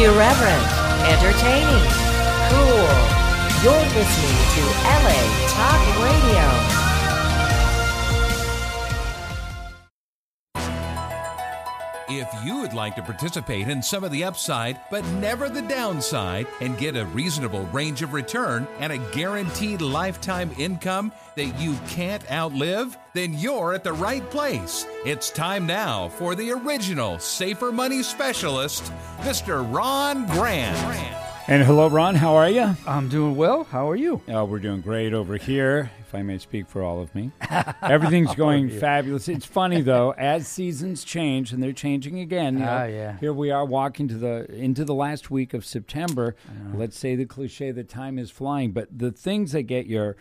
Irreverent, entertaining, cool. You're listening to LA Talk Radio. If you would like to participate in some of the upside, but never the downside, and get a reasonable range of return and a guaranteed lifetime income that you can't outlive, then you're at the right place. It's time now for the original Safer Money Specialist, Mr. Ron Grant. And hello, Ron. How are you? I'm doing well. How are you? Oh, we're doing great over here, if I may speak for all of me. Everything's going fabulous. It's funny, though, as seasons change, and they're changing again. Yeah. Here we are walking into the last week of September. Let's say the cliche that time is flying, but the things that get your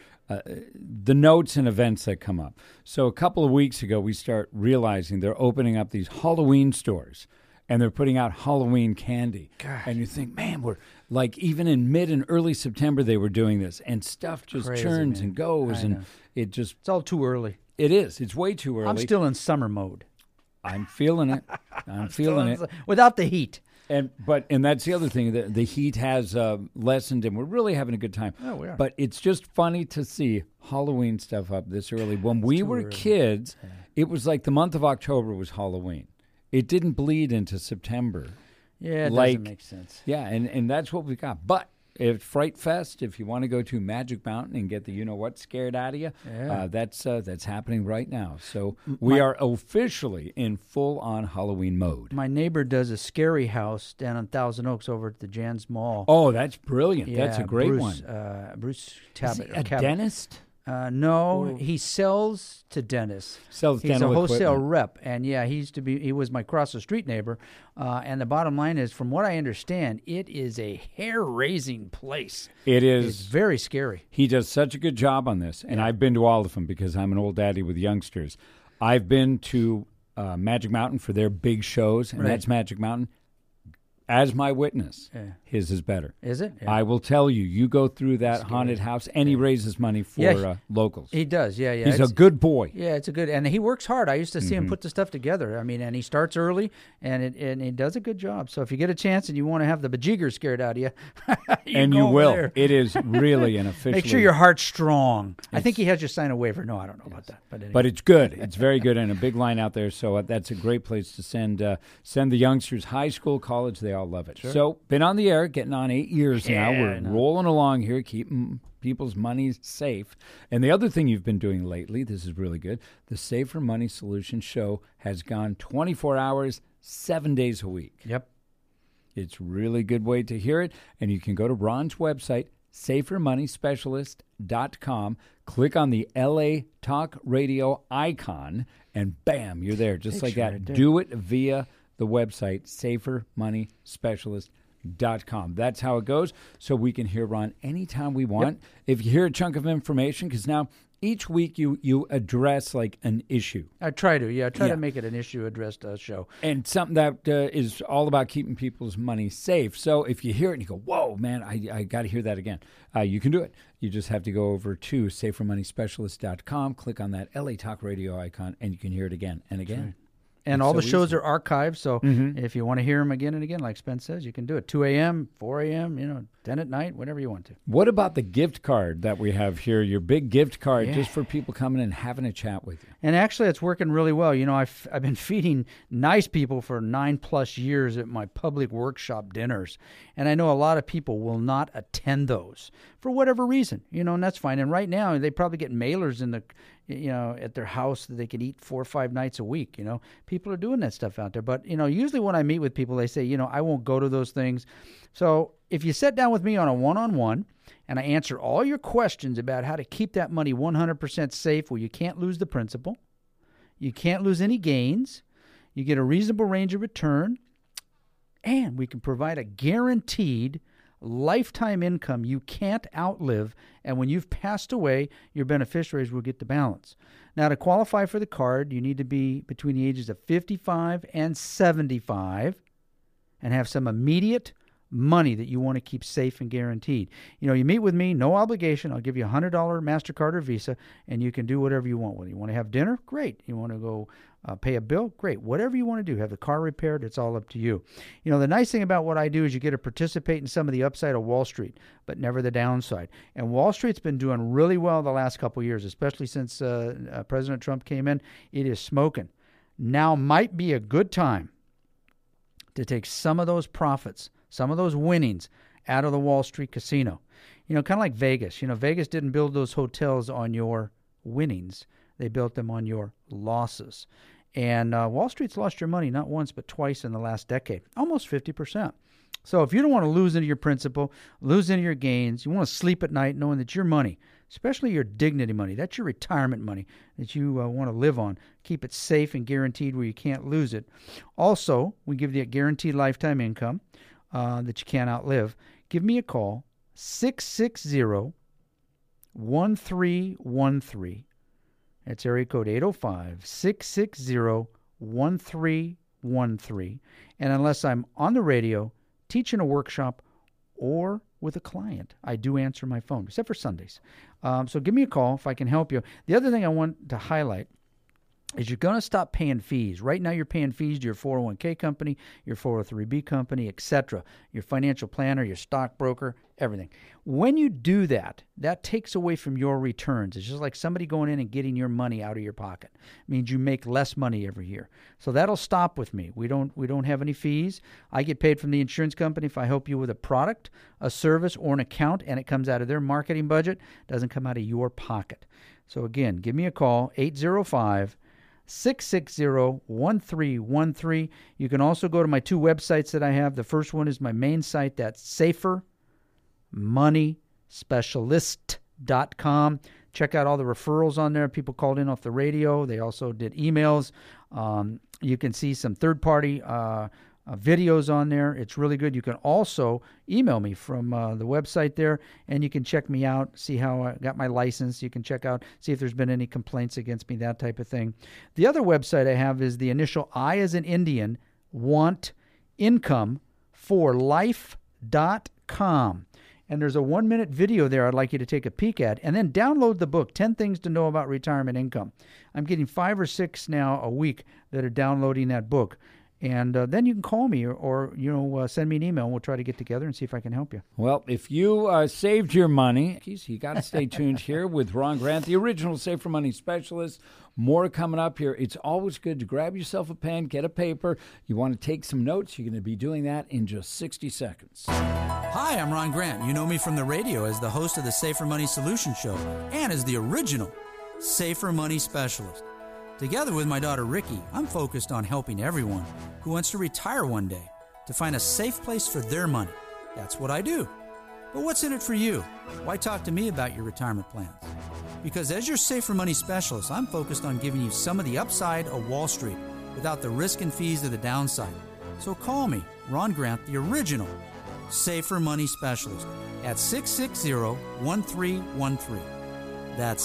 the notes and events that come up. So a couple of weeks ago, we start realizing they're opening up these Halloween stores. And they're putting out Halloween candy. God. And you think, man, we're like even in mid and early September they were doing this. And stuff just Crazy, churns man. and goes. I And know. it's all too early. It is. It's way too early. I'm still in summer mode. I'm feeling it. I'm feeling it. Without the heat. And that's the other thing. The heat has lessened, and we're really having a good time. Oh, we are. But it's just funny to see Halloween stuff up this early. When we were kids, it was like the month of October was Halloween. It didn't bleed into September. Yeah, it doesn't make sense. Yeah, and that's what we got. But if Fright Fest, if you want to go to Magic Mountain and get the you-know-what scared out of you, that's happening right now. So we are officially in full-on Halloween mode. My neighbor does a scary house down on Thousand Oaks over at the Jan's Mall. Oh, that's brilliant. Yeah, That's a great Bruce, one. Bruce Is he Cabot. a dentist? No, he sells to dentists. Sells He's dental a wholesale equipment. rep, and he was my cross the street neighbor. And the bottom line is, from what I understand, it is a hair-raising place. It is. It's very scary. He does such a good job on this, and I've been to all of them because I'm an old daddy with youngsters. I've been to Magic Mountain for their big shows, and Right. that's Magic Mountain. As my witness, Yeah. his is better. Is it? Yeah. I will tell you, you go through that haunted house, and he raises money for Yeah. locals. He does, yeah. He's It's- a good boy. Yeah, it's a good, and he works hard. I used to see him put the stuff together. I mean, and he starts early, and he does a good job. So if you get a chance and you want to have the bejeegers scared out of you, And go you over will. there. It is really an official. Make sure your heart's strong. I think he has you sign a waiver. No, I don't know about that. But, anyway. But it's good. It's very good, and a big line out there. So that's a great place to send the youngsters. High school, college, they all love it. Sure. So been on the air, getting on 8 years now. We're I know. rolling along here, keeping people's money safe. And the other thing you've been doing lately, this is really good. The Safer Money Solutions show has gone 24 hours, 7 days a week. Yep. It's a really good way to hear it. And you can go to Ron's website, safermoneyspecialist.com, click on the LA Talk Radio icon, and bam, you're there. Just like that. Right there. Do it via the website, safermoneyspecialist.com. That's how it goes. So we can hear Ron anytime we want. If you hear a chunk of information, because now each week you address like an issue. I try to. Yeah, I try Yeah. to make it an issue addressed show. And something that is all about keeping people's money safe. So if you hear it and you go, whoa, man, I got to hear that again, you can do it. You just have to go over to safermoneyspecialist.com, click on that LA Talk Radio icon, and you can hear it again and again. And It's all so the shows easy. are archived, so if you want to hear them again and again, like Spence says, you can do it. 2 a.m., 4 a.m., 10 at night, whatever you want to. What about the gift card that we have here, your big gift card, Yeah. just for people coming and having a chat with you? And actually, it's working really well. I've been feeding nice people for 9+ years at my public workshop dinners, and I know a lot of people will not attend those for whatever reason. And that's fine. And right now, they probably get mailers in the, at their house that they can eat 4 or 5 nights a week. People are doing that stuff out there. But usually when I meet with people, they say, I won't go to those things. So if you sit down with me on a one-on-one, and I answer all your questions about how to keep that money 100% safe where you can't lose the principal, you can't lose any gains, you get a reasonable range of return, and we can provide a guaranteed lifetime income you can't outlive, and when you've passed away, your beneficiaries will get the balance. Now, to qualify for the card, you need to be between the ages of 55 and 75 and have some immediate money that you want to keep safe and guaranteed. You meet with me, no obligation. I'll give you a $100 MasterCard or Visa, and you can do whatever you want with it. You want to have dinner? Great. You want to go pay a bill? Great. Whatever you want to do. Have the car repaired? It's all up to you. The nice thing about what I do is you get to participate in some of the upside of Wall Street, but never the downside. And Wall Street's been doing really well the last couple of years, especially since President Trump came in. It is smoking. Now might be a good time to take some of those profits, some of those winnings out of the Wall Street casino. Kind of like Vegas. Vegas didn't build those hotels on your winnings. They built them on your losses. And Wall Street's lost your money not once but twice in the last decade, almost 50%. So if you don't want to lose into your principal, lose into your gains, you want to sleep at night knowing that your money, especially your dignity money, that's your retirement money that you want to live on, keep it safe and guaranteed where you can't lose it. Also, we give you a guaranteed lifetime income that you can't outlive. Give me a call, 660-1313. That's area code 805-660-1313. And unless I'm on the radio, teaching a workshop, or with a client, I do answer my phone, except for Sundays. So give me a call if I can help you. The other thing I want to highlight is you're going to stop paying fees. Right now you're paying fees to your 401k company, your 403b company, etc., your financial planner, your stockbroker, everything. When you do that, that takes away from your returns. It's just like somebody going in and getting your money out of your pocket. It means you make less money every year. So that'll stop with me. We don't have any fees. I get paid from the insurance company if I help you with a product, a service, or an account, and it comes out of their marketing budget. It doesn't come out of your pocket. So again, give me a call, 805-660-1313. You can also go to my two websites that I have. The first one is my main site. That's SaferMoneySpecialist.com. Check out all the referrals on there. People called in off the radio. They also did emails. You can see some third-party videos on there. It's really good. You can also email me from the website there, and you can check me out, see how I got my license. You can check out, see if there's been any complaints against me, that type of thing. The other website I have is the initial I as in Indian, want income for life.com. And there's a 1-minute video there I'd like you to take a peek at, and then download the book, 10 Things to Know About Retirement Income. I'm getting 5 or 6 now a week that are downloading that book. And then you can call me or send me an email, and we'll try to get together and see if I can help you. Well, if you saved your money, you got to stay tuned here with Ron Grant, the original Safer Money Specialist. More coming up here. It's always good to grab yourself a pen, get a paper. You want to take some notes. You're going to be doing that in just 60 seconds. Hi, I'm Ron Grant. You know me from the radio as the host of the Safer Money Solution Show and as the original Safer Money Specialist. Together with my daughter, Ricky, I'm focused on helping everyone who wants to retire one day to find a safe place for their money. That's what I do. But what's in it for you? Why talk to me about your retirement plans? Because as your Safer Money Specialist, I'm focused on giving you some of the upside of Wall Street without the risk and fees of the downside. So call me, Ron Grant, the original Safer Money Specialist, at 660-1313. That's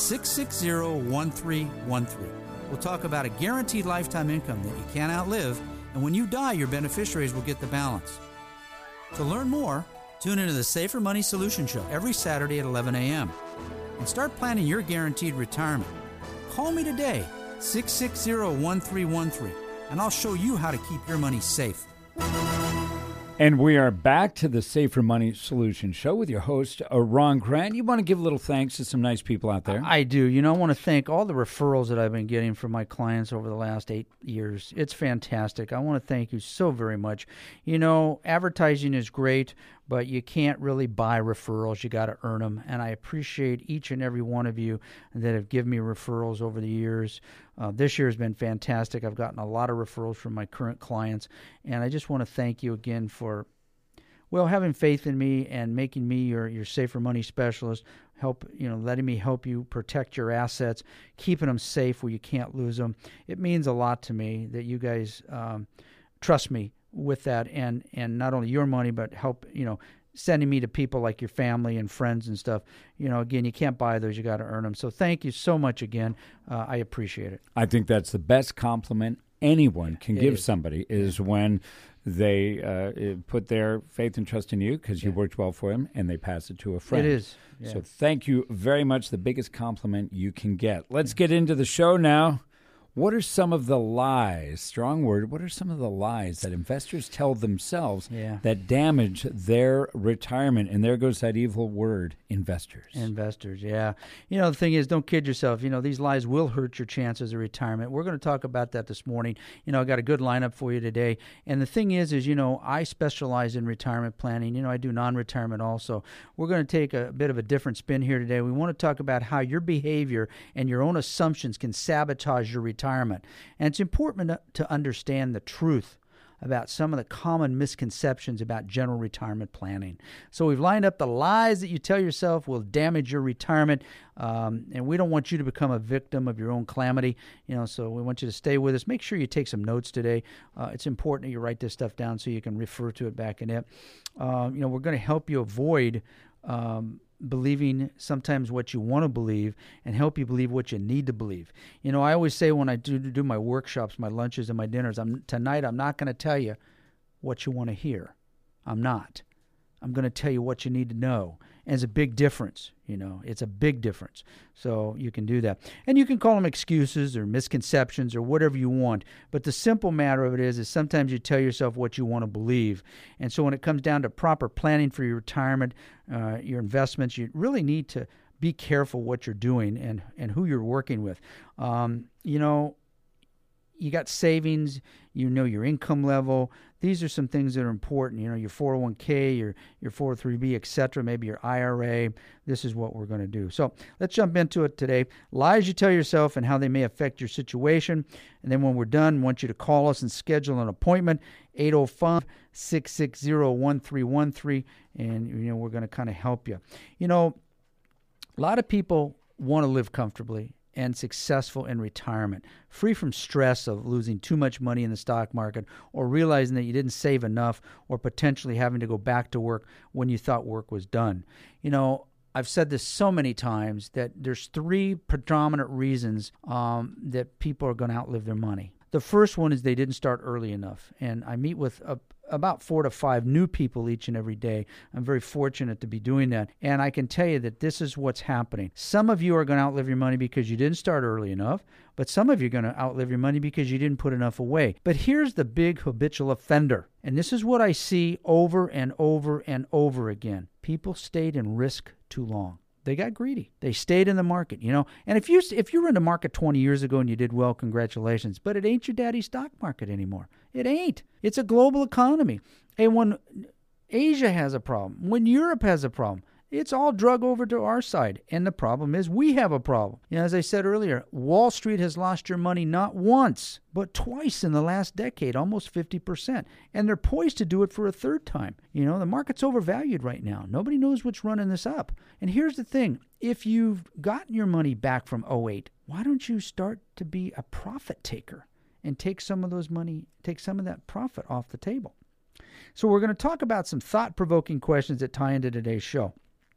660-1313. We'll talk about a guaranteed lifetime income that you can't outlive, and when you die, your beneficiaries will get the balance. To learn more, tune into the Safer Money Solution Show every Saturday at 11 a.m. and start planning your guaranteed retirement. Call me today, 660-1313, and I'll show you how to keep your money safe. And we are back to the Safer Money Solution Show with your host, Ron Grant. You want to give a little thanks to some nice people out there? I do. I want to thank all the referrals that I've been getting from my clients over the last 8 years. It's fantastic. I want to thank you so very much. Advertising is great, but you can't really buy referrals. You got to earn them. And I appreciate each and every one of you that have given me referrals over the years. This year has been fantastic. I've gotten a lot of referrals from my current clients. And I just want to thank you again for, having faith in me and making me your Safer Money Specialist. Letting me help you protect your assets, keeping them safe where you can't lose them. It means a lot to me that you guys trust me with that, and not only your money, but help, sending me to people like your family and friends and stuff. Again, you can't buy those. You got to earn them. So thank you so much again. I appreciate it. I think that's the best compliment anyone can give is. somebody is when they put their faith and trust in you because you worked well for them, and they pass it to a friend. It is. Yeah. So thank you very much. The biggest compliment you can get. Let's get into the show now. What are some of the lies, strong word, what are some of the lies that investors tell themselves that damage their retirement? And there goes that evil word, investors. Investors, yeah. The thing is, don't kid yourself. These lies will hurt your chances of retirement. We're going to talk about that this morning. I got a good lineup for you today. And the thing is, I specialize in retirement planning. I do non-retirement also. We're going to take a bit of a different spin here today. We want to talk about how your behavior and your own assumptions can sabotage your retirement. And it's important to understand the truth about some of the common misconceptions about general retirement planning. So we've lined up the lies that you tell yourself will damage your retirement, and we don't want you to become a victim of your own calamity. So we want you to stay with us. Make sure you take some notes today. It's important that you write this stuff down so you can refer to it back in it. We're going to help you avoid believing sometimes what you want to believe and help you believe what you need to believe. I always say when I do my workshops, my lunches and my dinners, tonight I'm not going to tell you what you want to hear. I'm not. I'm going to tell you what you need to know. And it's a big difference, It's a big difference. So you can do that. And you can call them excuses or misconceptions or whatever you want. But the simple matter of it is sometimes you tell yourself what you want to believe. And so when it comes down to proper planning for your retirement, your investments, you really need to be careful what you're doing and who you're working with. You got savings, your income level. These are some things that are important. Your 401k, your 403b, etc., maybe your IRA. This is what we're going to do. So let's jump into it today. Lies you tell yourself and how they may affect your situation. And then when we're done, I want you to call us and schedule an appointment, 805-660-1313, and we're going to kind of help you. A lot of people want to live comfortably and successful in retirement, free from stress of losing too much money in the stock market or realizing that you didn't save enough or potentially having to go back to work when you thought work was done. I've said this so many times that there's three predominant reasons that people are going to outlive their money. The first one is they didn't start early enough, and I meet with about 4 to 5 new people each and every day. I'm very fortunate to be doing that, and I can tell you that this is what's happening. Some of you are going to outlive your money because you didn't start early enough, but some of you are going to outlive your money because you didn't put enough away. But here's the big habitual offender, and this is what I see over and over and over again. People stayed in risk too long. They got greedy. They stayed in the market, And if you were in the market 20 years ago and you did well, congratulations. But it ain't your daddy's stock market anymore. It ain't. It's a global economy. And when Asia has a problem, when Europe has a problem, it's all drug over to our side. And the problem is we have a problem. As I said earlier, Wall Street has lost your money not once, but twice in the last decade, almost 50%. And they're poised to do it for a third time. The market's overvalued right now. Nobody knows what's running this up. And here's the thing. If you've gotten your money back from 2008, why don't you start to be a profit taker and take some of that profit off the table? So we're going to talk about some thought-provoking questions that tie into today's show.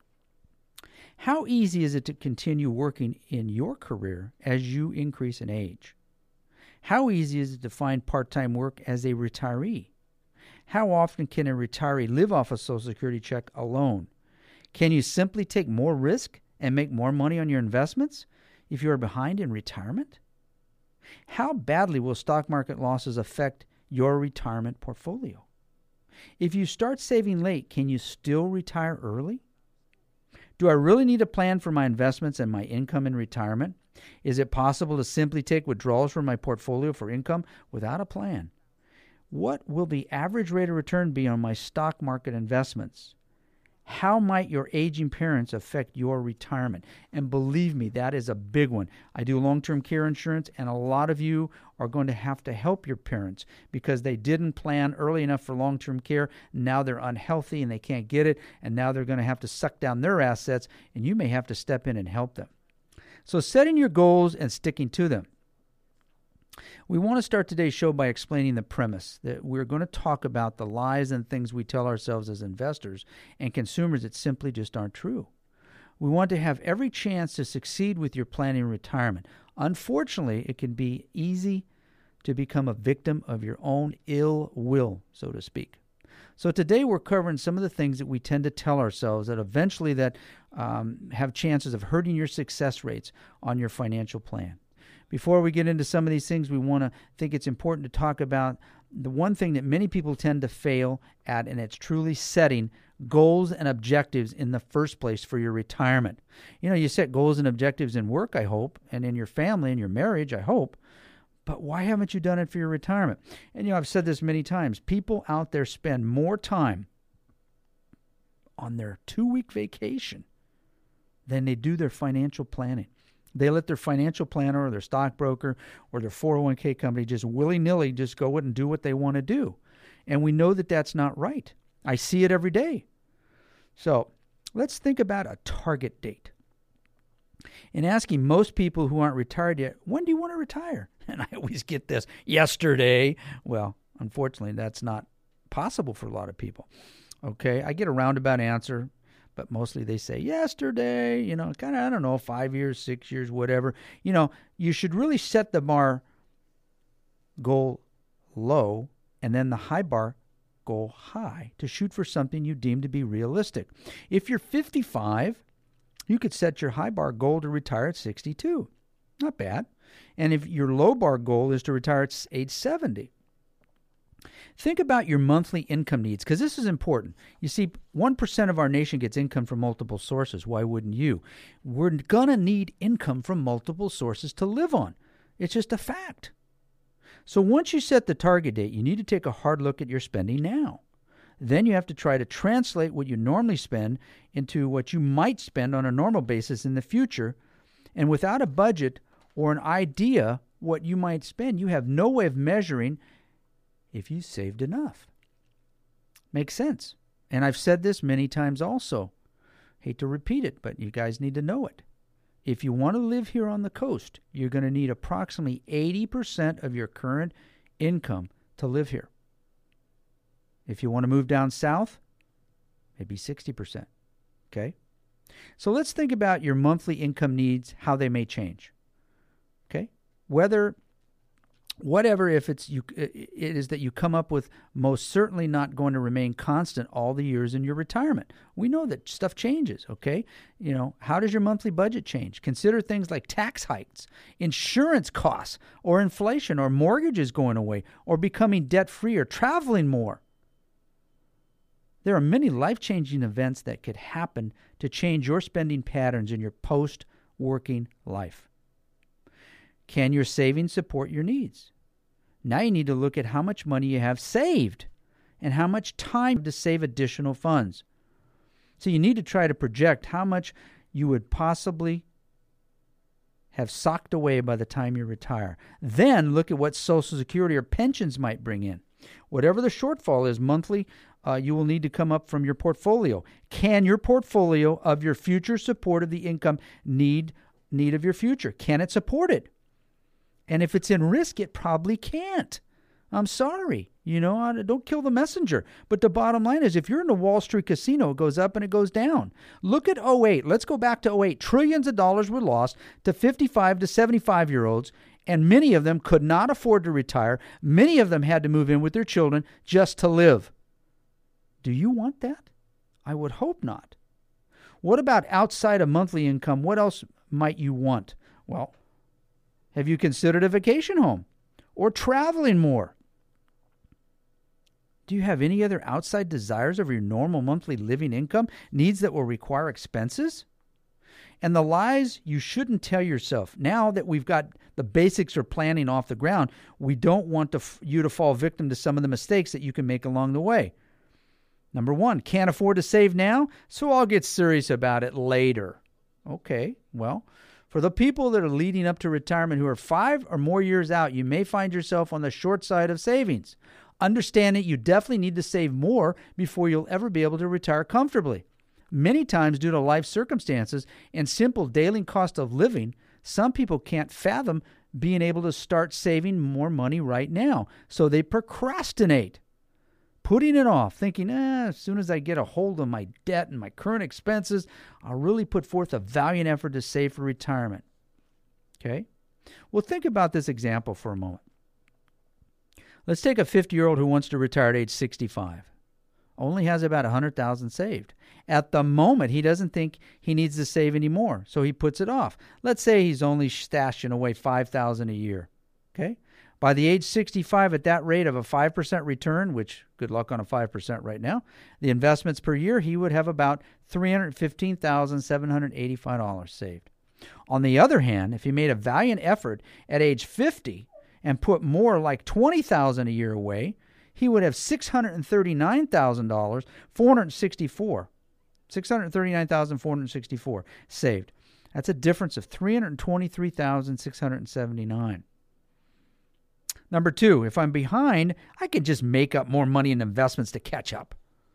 How easy is it to continue working in your career as you increase in age? How easy is it to find part-time work as a retiree? How often can a retiree live off a Social Security check alone? Can you simply take more risk and make more money on your investments if you are behind in retirement? How badly will stock market losses affect your retirement portfolio? If you start saving late, can you still retire early? Do I really need a plan for my investments and my income in retirement? Is it possible to simply take withdrawals from my portfolio for income without a plan? What will the average rate of return be on my stock market investments? How might your aging parents affect your retirement? And believe me, that is a big one. I do long-term care insurance, and a lot of you are going to have to help your parents because they didn't plan early enough for long-term care. Now they're unhealthy and they can't get it, and now they're going to have to suck down their assets, and you may have to step in and help them. So setting your goals and sticking to them. We want to start today's show by explaining the premise that we're going to talk about the lies and things we tell ourselves as investors and consumers that simply just aren't true. We want to have every chance to succeed with your planning retirement. Unfortunately, it can be easy to become a victim of your own ill will, so to speak. So today we're covering some of the things that we tend to tell ourselves that eventually that have chances of hurting your success rates on your financial plan. Before we get into some of these things, we want to think it's important to talk about the one thing that many people tend to fail at, and it's truly setting goals and objectives in the first place for your retirement. You set goals and objectives in work, I hope, and in your family and your marriage, I hope. But why haven't you done it for your retirement? And I've said this many times. People out there spend more time on their 2-week vacation than they do their financial planning. They let their financial planner or their stockbroker or their 401k company just willy-nilly just go and do what they want to do. And we know that that's not right. I see it every day. So let's think about a target date. In asking most people who aren't retired yet, when do you want to retire? And I always get this, yesterday. Well, unfortunately, that's not possible for a lot of people. Okay, I get a roundabout answer, but mostly they say yesterday, kind of, I don't know, 5 years, 6 years, whatever. You should really set the bar goal low and then the high bar goal high to shoot for something you deem to be realistic. If you're 55, you could set your high bar goal to retire at 62. Not bad. And if your low bar goal is to retire at age 70. Think about your monthly income needs, because this is important. You see, 1% of our nation gets income from multiple sources. Why wouldn't you? We're going to need income from multiple sources to live on. It's just a fact. So once you set the target date, you need to take a hard look at your spending now. Then you have to try to translate what you normally spend into what you might spend on a normal basis in the future. And without a budget or an idea what you might spend, you have no way of measuring if you saved enough. Makes sense. And I've said this many times also. Hate to repeat it, but you guys need to know it. If you want to live here on the coast, you're going to need approximately 80% of your current income to live here. If you want to move down south, maybe 60%. Okay? So let's think about your monthly income needs, how they may change. Okay? If it is that you come up with, most certainly not going to remain constant all the years in your retirement. We know that stuff changes, okay? How does your monthly budget change? Consider things like tax hikes, insurance costs, or inflation, or mortgages going away, or becoming debt-free, or traveling more. There are many life-changing events that could happen to change your spending patterns in your post-working life. Can your savings support your needs? Now you need to look at how much money you have saved and how much time to save additional funds. So you need to try to project how much you would possibly have socked away by the time you retire. Then look at what Social Security or pensions might bring in. Whatever the shortfall is monthly, you will need to come up from your portfolio. Can your portfolio of your future support of the income need of your future? Can it support it? And if it's in risk, it probably can't. I'm sorry. Don't kill the messenger. But the bottom line is, if you're in a Wall Street casino, it goes up and it goes down. Look at 2008. Let's go back to 2008. Trillions of dollars were lost to 55 to 75-year-olds, and many of them could not afford to retire. Many of them had to move in with their children just to live. Do you want that? I would hope not. What about outside of monthly income? What else might you want? Well, have you considered a vacation home or traveling more? Do you have any other outside desires of your normal monthly living income, needs that will require expenses? And the lies you shouldn't tell yourself. Now that we've got the basics of planning off the ground, we don't want you to fall victim to some of the mistakes that you can make along the way. Number one, can't afford to save now, so I'll get serious about it later. Okay, well, for the people that are leading up to retirement who are 5 or more years out, you may find yourself on the short side of savings. Understand that you definitely need to save more before you'll ever be able to retire comfortably. Many times, due to life circumstances and simple daily cost of living, some people can't fathom being able to start saving more money right now, so they procrastinate, putting it off, thinking, as soon as I get a hold of my debt and my current expenses, I'll really put forth a valiant effort to save for retirement. Okay? Well, think about this example for a moment. Let's take a 50-year-old who wants to retire at age 65. Only has about $100,000 saved. At the moment, he doesn't think he needs to save anymore, so he puts it off. Let's say he's only stashing away $5,000 a year. Okay? By the age 65, at that rate of a 5% return, which good luck on a 5% right now, the investments per year, he would have about $315,785 saved. On the other hand, if he made a valiant effort at age 50 and put more like $20,000 a year away, he would have $639,464 saved. That's a difference of $323,679. Number 2, if I'm behind, I can just make up more money in investments to catch up.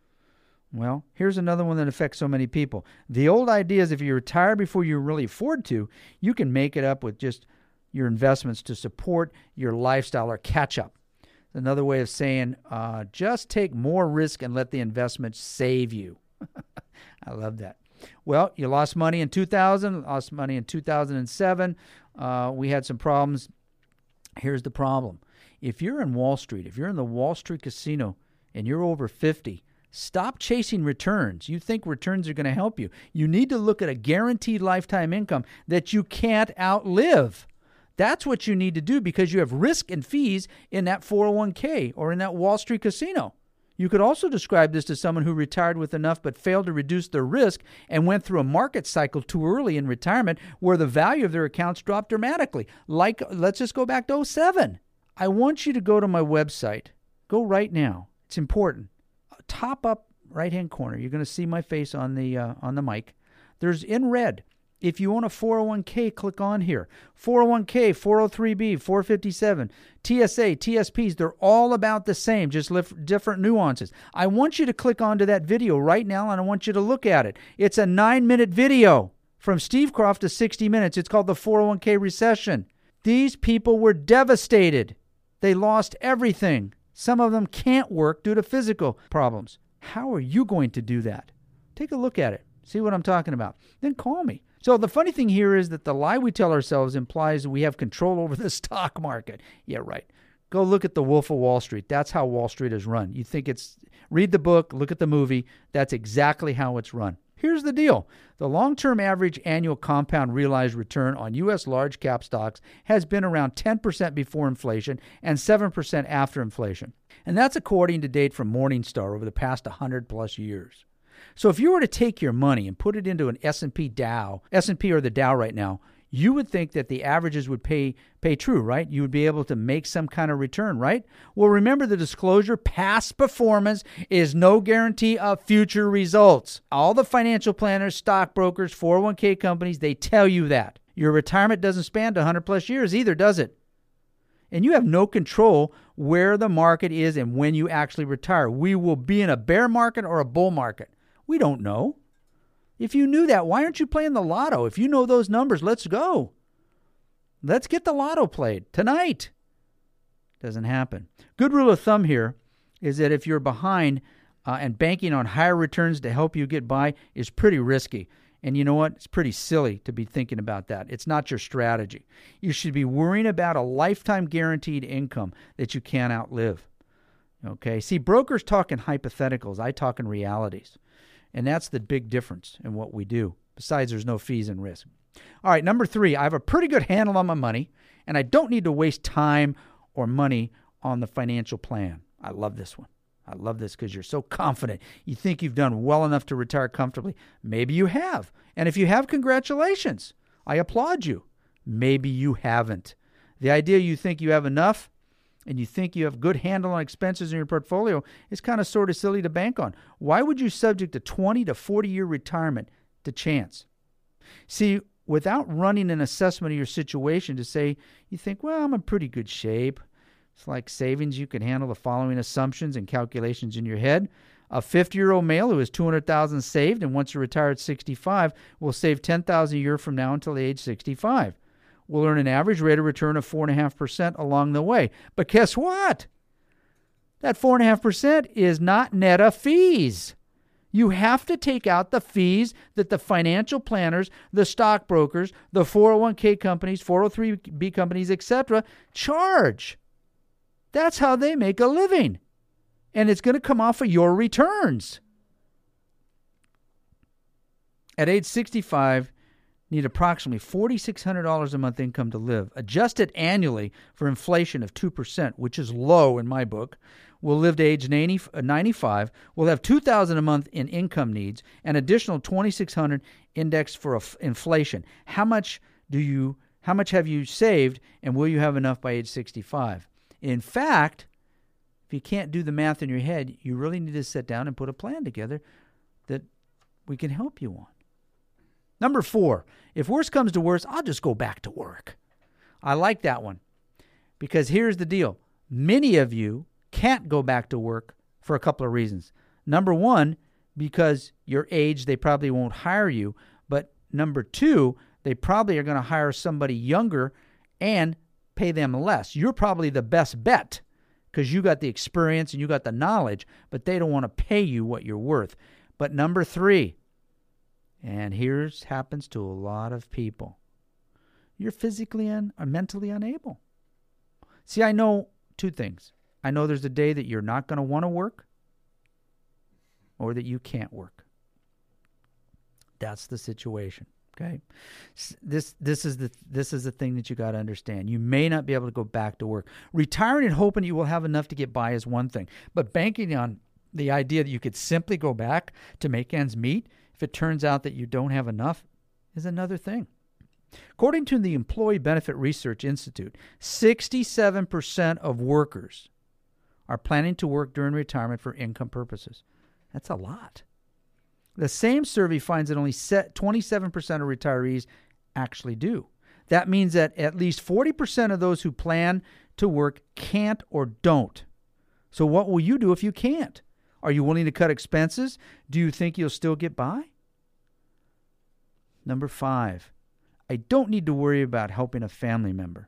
Well, here's another one that affects so many people. The old idea is if you retire before you really afford to, you can make it up with just your investments to support your lifestyle or catch up. Another way of saying, just take more risk and let the investment save you. I love that. Well, you lost money in 2000, lost money in 2007. We had some problems. Here's the problem. If you're in Wall Street, if you're in the Wall Street casino and you're over 50, stop chasing returns. You think returns are going to help you. You need to look at a guaranteed lifetime income that you can't outlive. That's what you need to do because you have risk and fees in that 401k or in that Wall Street casino. You could also describe this to someone who retired with enough but failed to reduce their risk and went through a market cycle too early in retirement where the value of their accounts dropped dramatically. Like, let's just go back to 2007. I want you to go to my website. Go right now. It's important. Top up right-hand corner, you're going to see my face on the mic. There's in red. If you own a 401k, click on here. 401k, 403b, 457, TSA, TSPs, they're all about the same, just different nuances. I want you to click onto that video right now, and I want you to look at it. It's a 9-minute video from Steve Kroft to 60 Minutes. It's called the 401k recession. These people were devastated. They lost everything. Some of them can't work due to physical problems. How are you going to do that? Take a look at it. See what I'm talking about. Then call me. So the funny thing here is that the lie we tell ourselves implies we have control over the stock market. Yeah, right. Go look at The Wolf of Wall Street. That's how Wall Street is run. You think read the book, look at the movie. That's exactly how it's run. Here's the deal. The long-term average annual compound realized return on U.S. large cap stocks has been around 10% before inflation and 7% after inflation. And that's according to data from Morningstar over the past 100-plus years. So if you were to take your money and put it into an S&P or the Dow right now, you would think that the averages would pay true, right? You would be able to make some kind of return, right? Well, remember the disclosure, past performance is no guarantee of future results. All the financial planners, stockbrokers, 401k companies, they tell you that. Your retirement doesn't span to 100 plus years either, does it? And you have no control where the market is and when you actually retire. We will be in a bear market or a bull market. We don't know. If you knew that, why aren't you playing the lotto? If you know those numbers, let's go. Let's get the lotto played tonight. Doesn't happen. Good rule of thumb here is that if you're behind and banking on higher returns to help you get by is pretty risky. And you know what? It's pretty silly to be thinking about that. It's not your strategy. You should be worrying about a lifetime guaranteed income that you can't outlive. Okay? See, brokers talk in hypotheticals. I talk in realities. And that's the big difference in what we do. Besides, there's no fees and risk. All right, number 3, I have a pretty good handle on my money, and I don't need to waste time or money on the financial plan. I love this one. I love this because you're so confident. You think you've done well enough to retire comfortably. Maybe you have. And if you have, congratulations. I applaud you. Maybe you haven't. The idea you think you have enough and you think you have good handle on expenses in your portfolio is kind of sort of silly to bank on. Why would you subject a 20 to 40-year retirement to chance? See, without running an assessment of your situation to say, you think, well, I'm in pretty good shape. It's like savings. You can handle the following assumptions and calculations in your head. A 50-year-old male who has $200,000 saved and wants to retire at 65 will save $10,000 a year from now until age 65. Will earn an average rate of return of 4.5% along the way. But guess what? That 4.5% is not net of fees. You have to take out the fees that the financial planners, the stockbrokers, the 401k companies, 403b companies, etc. charge. That's how they make a living. And it's going to come off of your returns. At age 65, need approximately $4,600 a month income to live. Adjusted annually for inflation of 2%, which is low in my book. We'll live to age 95. We'll have $2,000 a month in income needs, an additional $2,600 indexed for inflation. How much have you saved, and will you have enough by age 65? In fact, if you can't do the math in your head, you really need to sit down and put a plan together that we can help you on. Number 4, if worse comes to worse, I'll just go back to work. I like that one because here's the deal. Many of you can't go back to work for a couple of reasons. Number 1, because your age, they probably won't hire you. But number 2, they probably are going to hire somebody younger and pay them less. You're probably the best bet because you got the experience and you got the knowledge, but they don't want to pay you what you're worth. But number 3, and here's happens to a lot of people, you're physically or mentally unable. See, I know 2 things. I know there's a day that you're not going to want to work or that you can't work. That's the situation. Okay, this is the thing that you got to understand. You may not be able to go back to work. Retiring and hoping you will have enough to get by is one thing, but banking on the idea that you could simply go back to make ends meet if it turns out that you don't have enough is another thing. According to the Employee Benefit Research Institute, 67% of workers are planning to work during retirement for income purposes. That's a lot. The same survey finds that only 27% of retirees actually do. That means that at least 40% of those who plan to work can't or don't. So what will you do if you can't? Are you willing to cut expenses? Do you think you'll still get by? Number 5, I don't need to worry about helping a family member.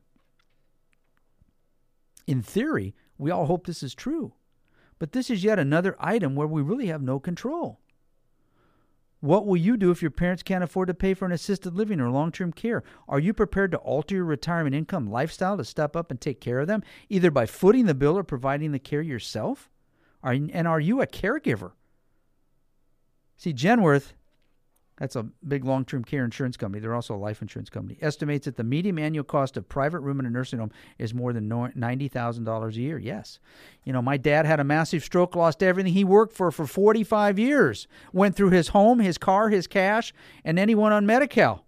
In theory, we all hope this is true, but this is yet another item where we really have no control. What will you do if your parents can't afford to pay for an assisted living or long-term care? Are you prepared to alter your retirement income lifestyle to step up and take care of them, either by footing the bill or providing the care yourself? And are you a caregiver? See, Genworth, that's a big long-term care insurance company. They're also a life insurance company. Estimates that the median annual cost of private room in a nursing home is more than $90,000 a year. Yes. You know, my dad had a massive stroke, lost everything he worked for 45 years. Went through his home, his car, his cash, and then he went on Medi-Cal.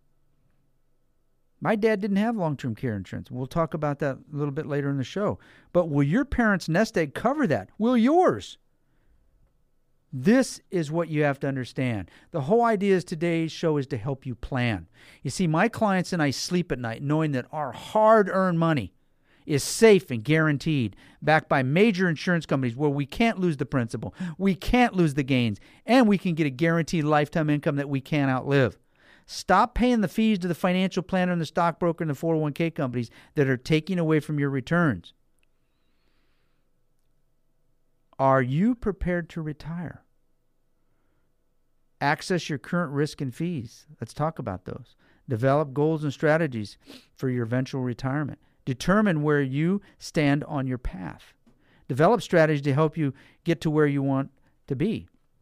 My dad didn't have long-term care insurance. We'll talk about that a little bit later in the show. But will your parents' nest egg cover that? Will yours? This is what you have to understand. The whole idea of today's show is to help you plan. You see, my clients and I sleep at night knowing that our hard-earned money is safe and guaranteed, backed by major insurance companies where we can't lose the principal, we can't lose the gains, and we can get a guaranteed lifetime income that we can't outlive. Stop paying the fees to the financial planner and the stockbroker and the 401k companies that are taking away from your returns. Are you prepared to retire? Access your current risk and fees. Let's talk about those. Develop goals and strategies for your eventual retirement. Determine where you stand on your path. Develop strategies to help you get to where you want to be.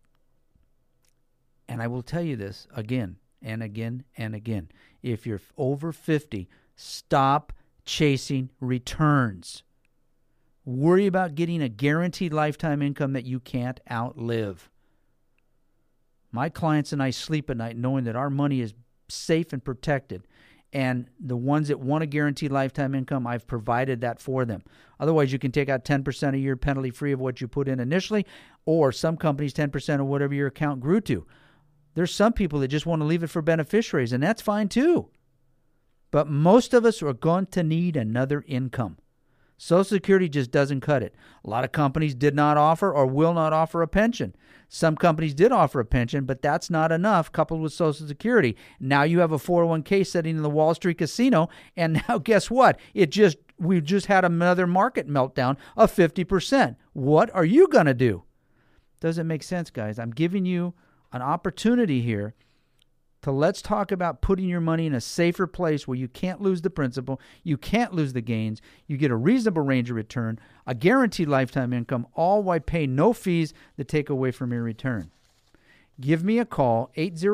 And I will tell you this again and again and again. If you're over 50, stop chasing returns. Worry about getting a guaranteed lifetime income that you can't outlive. My clients and I sleep at night knowing that our money is safe and protected. And the ones that want a guaranteed lifetime income, I've provided that for them. Otherwise, you can take out 10% a year penalty-free of what you put in initially, or some companies 10% of whatever your account grew to. There's some people that just want to leave it for beneficiaries, and that's fine too. But most of us are going to need another income. Social Security just doesn't cut it. A lot of companies did not offer or will not offer a pension. Some companies did offer a pension, but that's not enough coupled with Social Security. Now you have a 401k sitting in the Wall Street casino, and now guess what? We've just had another market meltdown of 50%. What are you going to do? Doesn't make sense, guys. I'm giving you an opportunity here to let's talk about putting your money in a safer place where you can't lose the principal, you can't lose the gains, you get a reasonable range of return, a guaranteed lifetime income, all while paying no fees that take away from your return. Give me a call,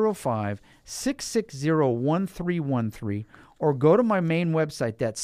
805-660-1313, or go to my main website, that's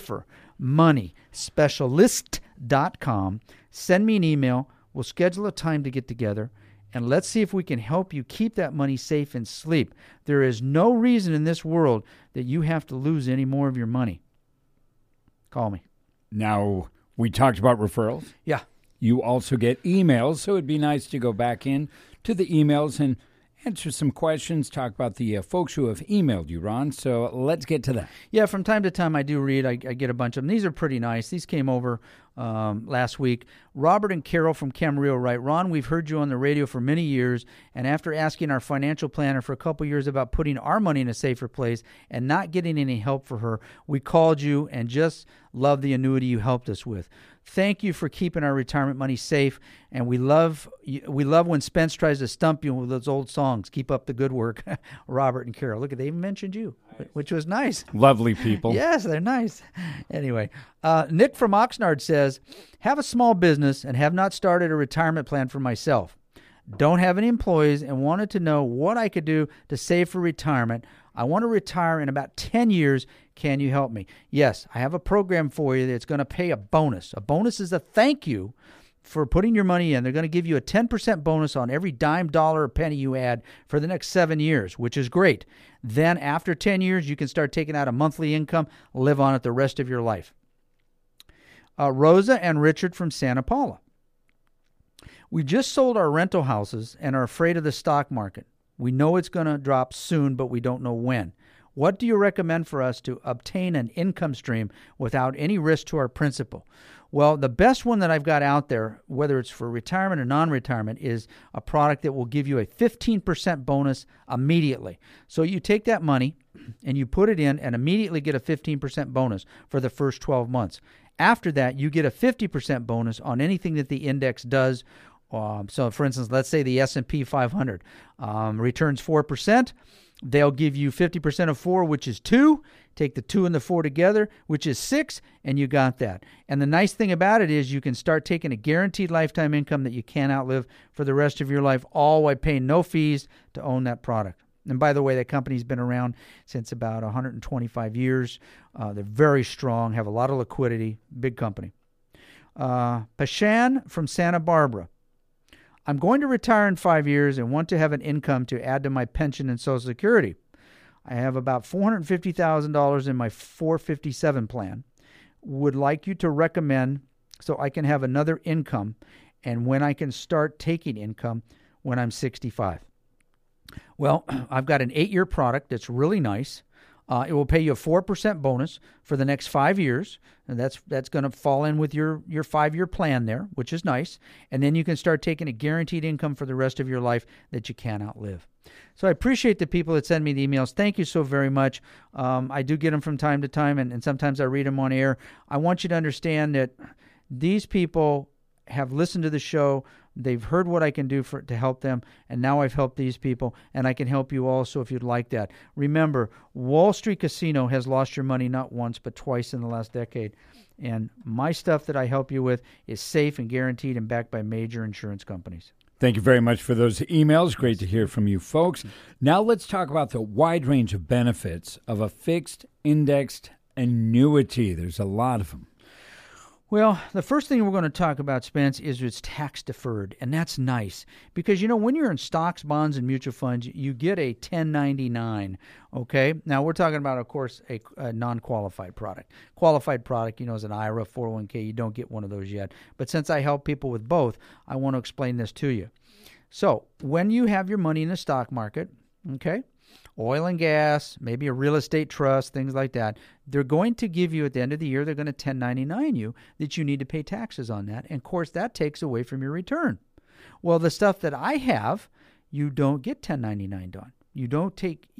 safermoneyspecialist.com. Send me an email. We'll schedule a time to get together, and let's see if we can help you keep that money safe and sleep. There is no reason in this world that you have to lose any more of your money. Call me. Now, we talked about referrals. Yeah. You also get emails, so it'd be nice to go back in to the emails and answer some questions, talk about the folks who have emailed you, Ron. So let's get to that. Yeah, from time to time I do read. I get a bunch of them. These are pretty nice. These came over last week. Robert and Carol from Camarillo write, Ron, we've heard you on the radio for many years, and after asking our financial planner for a couple years about putting our money in a safer place and not getting any help for her, we called you and just love the annuity you helped us with. Thank you for keeping our retirement money safe, and we love when Spence tries to stump you with those old songs. Keep up the good work, Robert and Carol. Look, they even mentioned you, which was nice. Lovely people. Yes, they're nice. Anyway, Nick from Oxnard says, have a small business and have not started a retirement plan for myself. Don't have any employees and wanted to know what I could do to save for retirement. I want to retire in about 10 years. Can you help me? Yes, I have a program for you that's going to pay a bonus. A bonus is a thank you for putting your money in. They're going to give you a 10% bonus on every dime, dollar, or penny you add for the next 7 years, which is great. Then after 10 years, you can start taking out a monthly income, live on it the rest of your life. Rosa and Richard from Santa Paula. We just sold our rental houses and are afraid of the stock market. We know it's going to drop soon, but we don't know when. What do you recommend for us to obtain an income stream without any risk to our principal? Well, the best one that I've got out there, whether it's for retirement or non-retirement, is a product that will give you a 15% bonus immediately. So you take that money and you put it in and immediately get a 15% bonus for the first 12 months. After that, you get a 50% bonus on anything that the index does. So, for instance, let's say the S&P 500 returns 4%. They'll give you 50% of 4, which is 2. Take the 2 and the 4 together, which is 6, and you got that. And the nice thing about it is you can start taking a guaranteed lifetime income that you can't outlive for the rest of your life, all while paying no fees to own that product. And by the way, that company's been around since about 125 years. They're very strong, have a lot of liquidity, big company. Pashan from Santa Barbara. I'm going to retire in 5 years and want to have an income to add to my pension and Social Security. I have about $450,000 in my 457 plan. Would like you to recommend so I can have another income and when I can start taking income when I'm 65. Well, I've got an 8-year product that's really nice. It will pay you a 4% bonus for the next 5 years, and that's going to fall in with your 5-year plan there, which is nice. And then you can start taking a guaranteed income for the rest of your life that you can't outlive. So I appreciate the people that send me the emails. Thank you so very much. I do get them from time to time, and sometimes I read them on air. I want you to understand that these people have listened to the show. They've heard what I can do to help them, and now I've helped these people, and I can help you also if you'd like that. Remember, Wall Street Casino has lost your money not once but twice in the last decade, and my stuff that I help you with is safe and guaranteed and backed by major insurance companies. Thank you very much for those emails. Great to hear from you folks. Now let's talk about the wide range of benefits of a fixed indexed annuity. There's a lot of them. Well, the first thing we're going to talk about, Spence, is it's tax deferred, and that's nice because, when you're in stocks, bonds, and mutual funds, you get a 1099, okay? Now, we're talking about, of course, a non-qualified product. Qualified product, is an IRA, 401k. You don't get one of those yet. But since I help people with both, I want to explain this to you. So when you have your money in the stock market, okay, oil and gas, maybe a real estate trust, things like that, they're going to give you at the end of the year, they're going to 1099 you that you need to pay taxes on that. And, of course, that takes away from your return. Well, the stuff that I have, you don't get 1099 on. You don't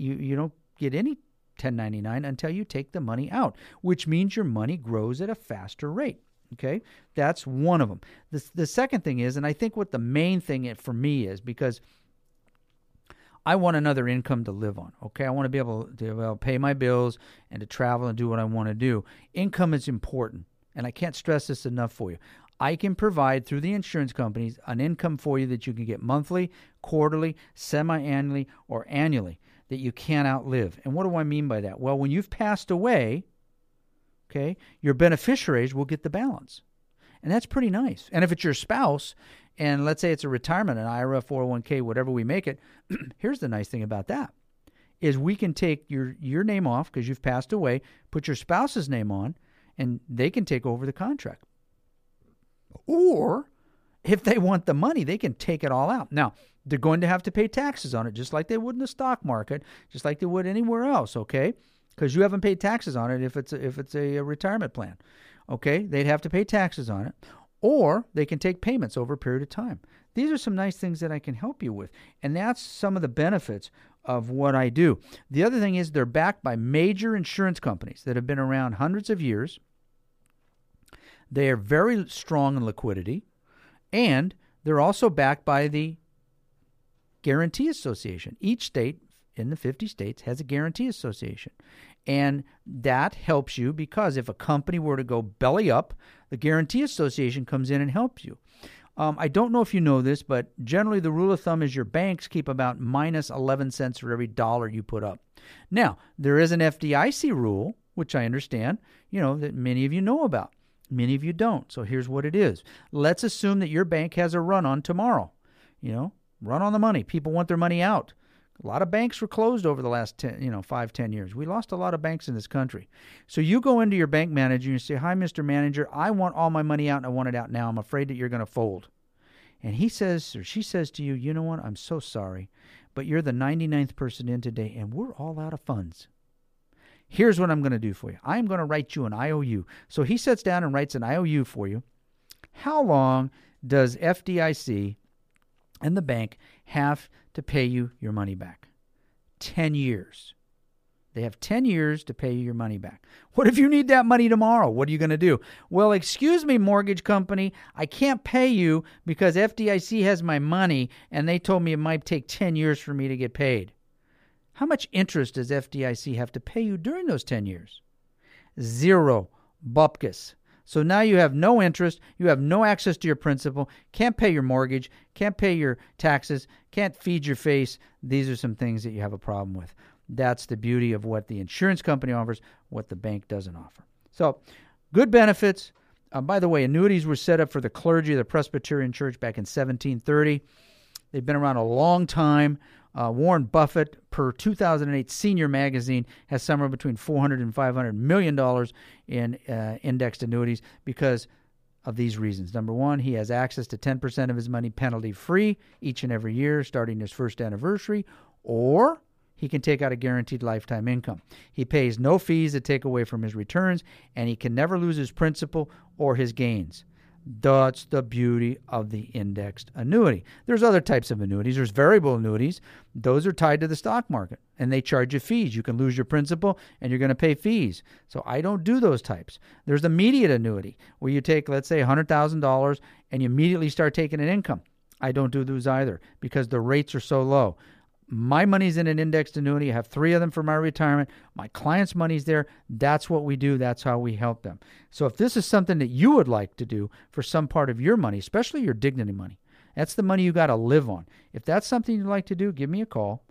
get any 1099 until you take the money out, which means your money grows at a faster rate. Okay, that's one of them. The second thing is, and I think what the main thing for me is, because I want another income to live on, okay? I want to be able to pay my bills and to travel and do what I want to do. Income is important, and I can't stress this enough for you. I can provide through the insurance companies an income for you that you can get monthly, quarterly, semi-annually, or annually that you can't outlive. And what do I mean by that? Well, when you've passed away, okay, your beneficiaries will get the balance. And that's pretty nice. And if it's your spouse, and let's say it's a retirement, an IRA, 401k, whatever we make it, here's the nice thing about that, is we can take your name off because you've passed away, put your spouse's name on, and they can take over the contract. Or if they want the money, they can take it all out. Now, they're going to have to pay taxes on it, just like they would in the stock market, just like they would anywhere else, okay? Because you haven't paid taxes on it if it's a retirement plan, okay? They'd have to pay taxes on it. Or they can take payments over a period of time. These are some nice things that I can help you with. And that's some of the benefits of what I do. The other thing is they're backed by major insurance companies that have been around hundreds of years. They are very strong in liquidity. And they're also backed by the Guarantee Association. Each state in the 50 states has a Guarantee Association. And that helps you because if a company were to go belly up, the Guarantee Association comes in and helps you. I don't know if you know this, but generally the rule of thumb is your banks keep about minus 11 cents for every dollar you put up. Now, there is an FDIC rule, which I understand, that many of you know about. Many of you don't. So here's what it is. Let's assume that your bank has a run on tomorrow. Run on the money. People want their money out. A lot of banks were closed over the last 5-10 years. We lost a lot of banks in this country. So you go into your bank manager and you say, "Hi, Mr. Manager, I want all my money out and I want it out now. I'm afraid that you're going to fold." And he says or she says to you, "You know what? I'm so sorry, but you're the 99th person in today and we're all out of funds. Here's what I'm going to do for you. I'm going to write you an IOU." So he sits down and writes an IOU for you. How long does FDIC and the bank have to pay you your money back? 10 years. They have 10 years to pay you your money back. What if you need that money tomorrow? What are you going to do? "Well, excuse me, mortgage company, I can't pay you because FDIC has my money and they told me it might take 10 years for me to get paid." How much interest does FDIC have to pay you during those 10 years? Zero. Bupkis. So now you have no interest, you have no access to your principal, can't pay your mortgage, can't pay your taxes, can't feed your face. These are some things that you have a problem with. That's the beauty of what the insurance company offers, what the bank doesn't offer. So, good benefits. By the way, annuities were set up for the clergy of the Presbyterian Church back in 1730. They've been around a long time. Warren Buffett, per 2008 Senior Magazine, has somewhere between $400 and $500 million in indexed annuities because of these reasons. Number one, he has access to 10% of his money penalty-free each and every year starting his first anniversary, or he can take out a guaranteed lifetime income. He pays no fees that take away from his returns, and he can never lose his principal or his gains. That's the beauty of the indexed annuity. There's other types of annuities. There's variable annuities. Those are tied to the stock market, and they charge you fees. You can lose your principal, and you're going to pay fees. So I don't do those types. There's the immediate annuity, where you take, let's say, $100,000, and you immediately start taking an income. I don't do those either because the rates are so low. My money's in an indexed annuity. I have 3 of them for my retirement. My client's money's there. That's what we do. That's how we help them. So if this is something that you would like to do for some part of your money, especially your dignity money, that's the money you got to live on. If that's something you'd like to do, give me a call,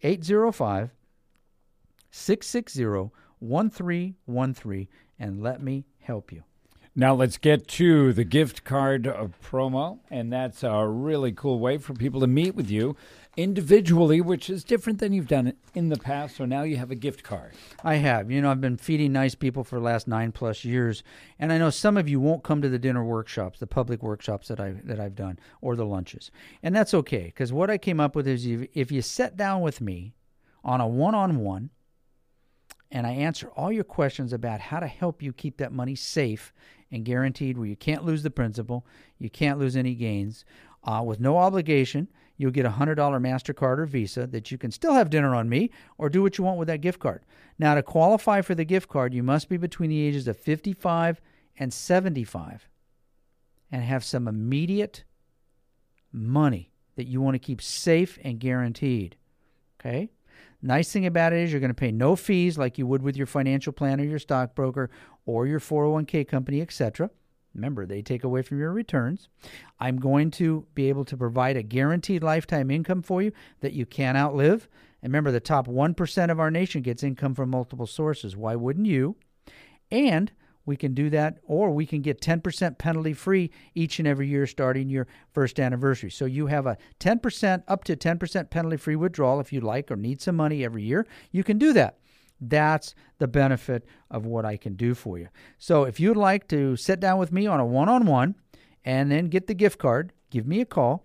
805-660-1313, and let me help you. Now let's get to the gift card promo, and that's a really cool way for people to meet with you individually, which is different than you've done it in the past. So now you have a gift card. I have. I've been feeding nice people for the last 9+ years, and I know some of you won't come to the dinner workshops, the public workshops that I've done, or the lunches, and that's okay because what I came up with is if you sit down with me on a one-on-one, and I answer all your questions about how to help you keep that money safe and guaranteed where you can't lose the principal, you can't lose any gains, with no obligation. You'll get a $100 MasterCard or Visa that you can still have dinner on me or do what you want with that gift card. Now, to qualify for the gift card, you must be between the ages of 55 and 75 and have some immediate money that you want to keep safe and guaranteed. Okay? Nice thing about it is you're going to pay no fees like you would with your financial planner, your stockbroker, or your 401k company, etc. Remember, they take away from your returns. I'm going to be able to provide a guaranteed lifetime income for you that you can't outlive. And remember, the top 1% of our nation gets income from multiple sources. Why wouldn't you? And we can do that, or we can get 10% penalty free each and every year starting your first anniversary. So you have a 10%, up to 10% penalty free withdrawal if you like or need some money every year. You can do that. That's the benefit of what I can do for you. So if you'd like to sit down with me on a one-on-one and then get the gift card, give me a call,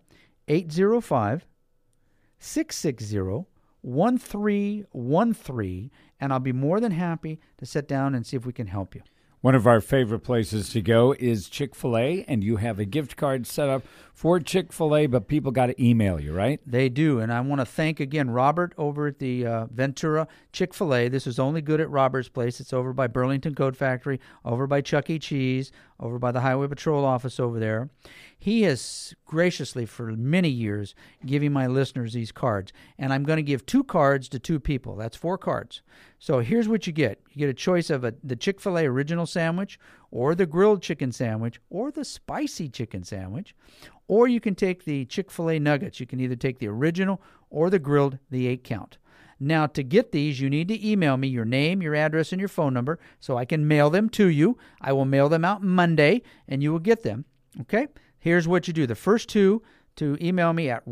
805-660-1313, and I'll be more than happy to sit down and see if we can help you. One of our favorite places to go is Chick-fil-A, and you have a gift card set up for Chick-fil-A, but people got to email you, right? They do, and I want to thank again Robert over at the Ventura Chick-fil-A. This is only good at Robert's place. It's over by Burlington Coat Factory, over by Chuck E. Cheese, over by the Highway Patrol office over there. He has graciously, for many years, giving my listeners these cards, and I'm going to give 2 cards to 2 people. That's 4 cards. So here's what you get. You get a choice of the Chick-fil-A original sandwich, or the grilled chicken sandwich, or the spicy chicken sandwich, or you can take the Chick-fil-A nuggets. You can either take the original or the grilled, the 8-count. Now, to get these, you need to email me your name, your address, and your phone number so I can mail them to you. I will mail them out Monday, and you will get them. Okay? Here's what you do. The first 2 to email me at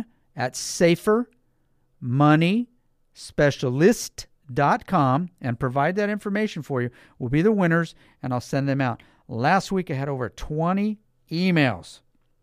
ron@safermoneyspecialist.com and provide that information for you will be the winners, and I'll send them out. Last week, I had over 20 emails,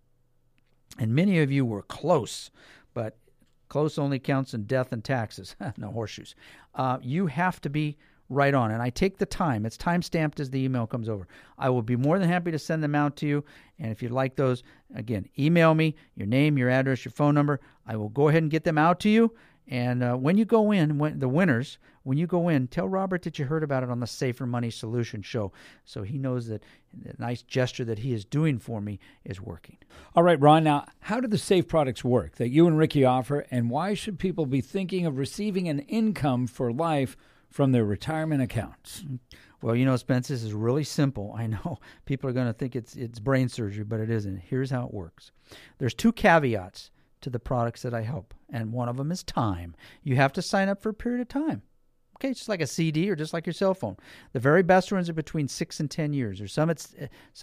and many of you were close, but close only counts in death and taxes. No horseshoes. You have to be right on, and I take the time. It's time-stamped as the email comes over. I will be more than happy to send them out to you, and if you'd like those, again, email me your name, your address, your phone number. I will go ahead and get them out to you, and when you go in, when you go in, tell Robert that you heard about it on the Safer Money Solution Show, so he knows that the nice gesture that he is doing for me is working. All right, Ron, now, how do the safe products work that you and Ricky offer, and why should people be thinking of receiving an income for life from their retirement accounts? Well, Spence, this is really simple. I know people are going to think it's brain surgery, but it isn't. Here's how it works. There's 2 caveats to the products that I help, and one of them is time. You have to sign up for a period of time. Okay, just like a CD or just like your cell phone. The very best ones are between 6 and 10 years, or some at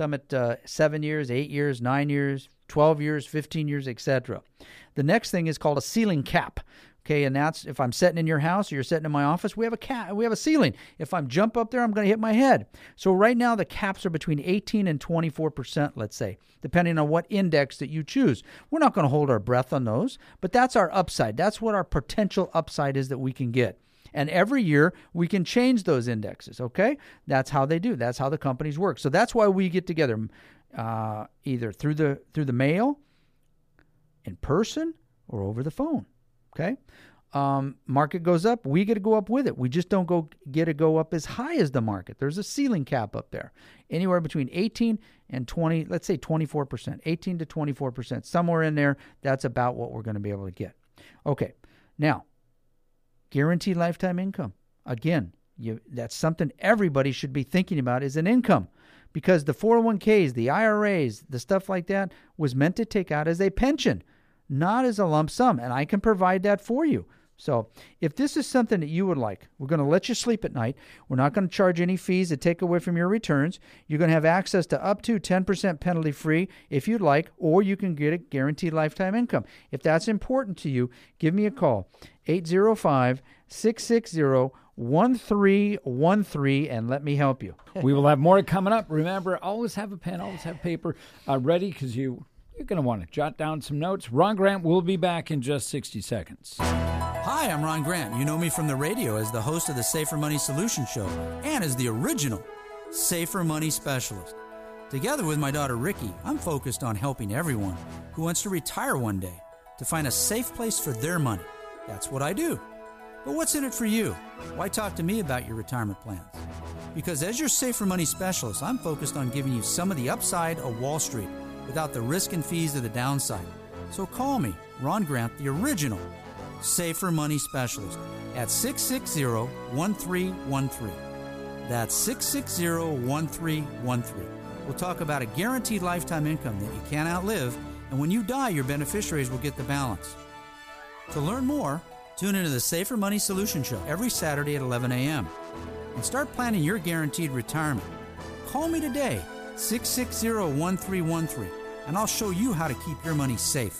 7 years, 8 years, 9 years, 12 years, 15 years, etc. The next thing is called a ceiling cap. Okay, and that's if I'm sitting in your house or you're sitting in my office, we have a ceiling. If I'm jump up there, I'm going to hit my head. So right now the caps are between 18 and 24%, let's say, depending on what index that you choose. We're not going to hold our breath on those, but that's our upside. That's what our potential upside is that we can get. And every year we can change those indexes, okay? That's how they do. That's how the companies work. So that's why we get together either through the mail, in person, or over the phone. Okay, market goes up, we get to go up with it. We just don't get to go up as high as the market. There's a ceiling cap up there, anywhere between 18 and 20, let's say 24%, 18 to 24%, somewhere in there. That's about what we're going to be able to get. Okay, now, guaranteed lifetime income. Again, that's something everybody should be thinking about is an income, because the 401ks, the IRAs, the stuff like that was meant to take out as a pension, not as a lump sum, and I can provide that for you. So if this is something that you would like, we're going to let you sleep at night. We're not going to charge any fees that take away from your returns. You're going to have access to up to 10% penalty free if you'd like, or you can get a guaranteed lifetime income. If that's important to you, give me a call, 805-660-1313, and let me help you. We will have more coming up. Remember, always have a pen, always have paper ready, because you're going to want to jot down some notes. Ron Grant will be back in just 60 seconds. Hi, I'm Ron Grant. You know me from the radio as the host of the Safer Money Solution Show and as the original Safer Money Specialist. Together with my daughter Ricky, I'm focused on helping everyone who wants to retire one day to find a safe place for their money. That's what I do. But what's in it for you? Why talk to me about your retirement plans? Because as your Safer Money Specialist, I'm focused on giving you some of the upside of Wall Street without the risk and fees of the downside. So call me, Ron Grant, the original Safer Money Specialist at 660-1313. That's 660-1313. We'll talk about a guaranteed lifetime income that you can't outlive, and when you die, your beneficiaries will get the balance. To learn more, tune into the Safer Money Solution Show every Saturday at 11 a.m. and start planning your guaranteed retirement. Call me today, 660-1313, and I'll show you how to keep your money safe.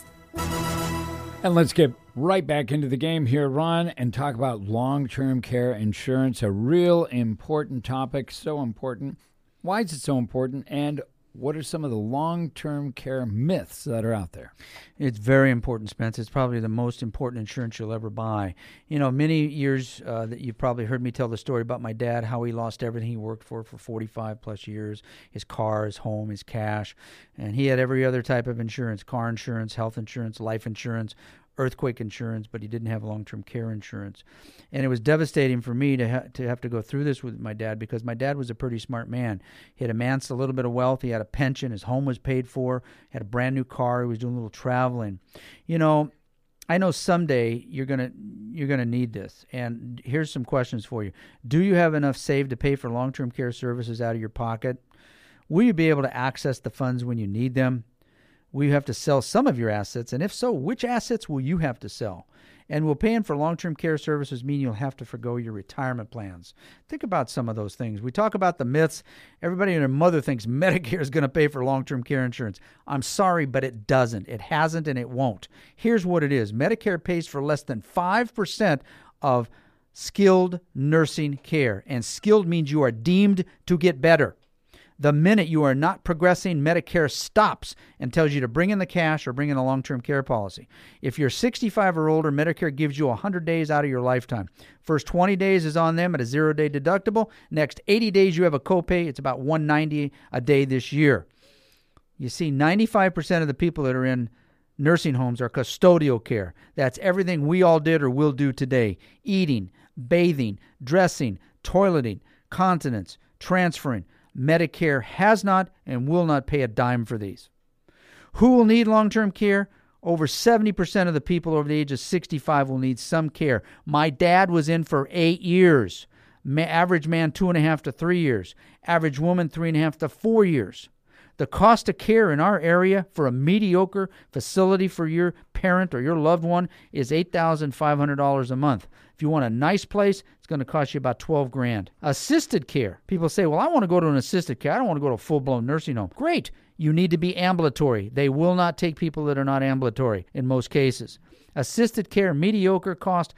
And let's get right back into the game here, Ron, and talk about long-term care insurance, a real important topic, so important. Why is it so important, and what are some of the long-term care myths that are out there? It's very important, Spence. It's probably the most important insurance you'll ever buy. You know, many years that you've probably heard me tell the story about my dad, how he lost everything he worked for 45 plus years, his car, his home, his cash. And he had every other type of insurance, car insurance, health insurance, life insurance, earthquake insurance, but he didn't have long-term care insurance. And it was devastating for me to have to go through this with my dad, because my dad was a pretty smart man. He had amassed a little bit of wealth. He had a pension. His home was paid for. Had a brand new car. He was doing a little traveling. You know, I know someday you're gonna need this. And here's some questions for you. Do you have enough saved to pay for long-term care services out of your pocket? Will you be able to access the funds when you need them? Will you have to sell some of your assets? And if so, which assets will you have to sell? And will paying for long-term care services mean you'll have to forgo your retirement plans? Think about some of those things. We talk about the myths. Everybody and their mother thinks Medicare is going to pay for long-term care insurance. I'm sorry, but it doesn't. It hasn't, and it won't. Here's what it is. Medicare pays for less than 5% of skilled nursing care. And skilled means you are deemed to get better. The minute you are not progressing, Medicare stops and tells you to bring in the cash or bring in a long-term care policy. If you're 65 or older, Medicare gives you 100 days out of your lifetime. First 20 days is on them at a 0-day deductible. Next 80 days you have a copay. It's about $190 a day this year. You see, 95% of the people that are in nursing homes are custodial care. That's everything we all did or will do today. Eating, bathing, dressing, toileting, continence, transferring. Medicare has not and will not pay a dime for these. Who will need long-term care? Over 70% of the people over the age of 65 will need some care. My dad was in for 8 years. Average man, 2.5 to 3 years. Average woman, 3.5 to 4 years. The cost of care in our area for a mediocre facility for your parent or your loved one is $8,500 a month. If you want a nice place, it's going to cost you about $12,000. Assisted care. People say, well, I want to go to an assisted care. I don't want to go to a full-blown nursing home. Great. You need to be ambulatory. They will not take people that are not ambulatory in most cases. Assisted care, mediocre, cost